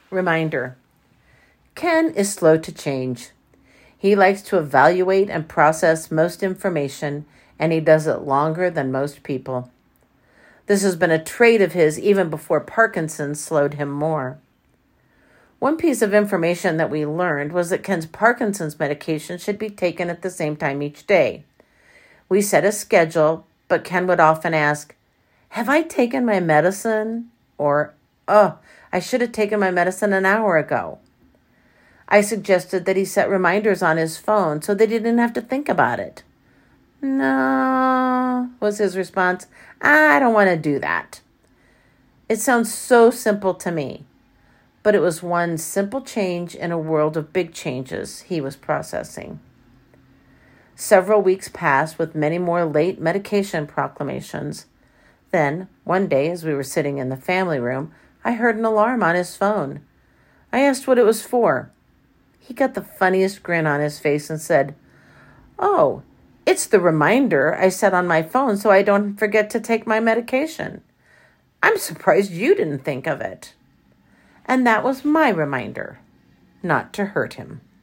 Reminder: Ken is slow to change. He likes to evaluate and process most information, and he does it longer than most people. This has been a trait of his even before Parkinson's slowed him more. One piece of information that we learned was that Ken's Parkinson's medication should be taken at the same time each day. We set a schedule, but Ken would often ask, "Have I taken my medicine?" Or, "Oh, I should have taken my medicine an hour ago." I suggested that he set reminders on his phone so that he didn't have to think about it. "No," was his response. "I don't want to do that." It sounds so simple to me, but it was one simple change in a world of big changes he was processing. Several weeks passed with many more late medication proclamations. Then, one day, as we were sitting in the family room, I heard an alarm on his phone. I asked what it was for. He got the funniest grin on his face and said, "Oh, it's the reminder I set on my phone so I don't forget to take my medication. I'm surprised you didn't think of it." And that was my reminder, not to hurt him.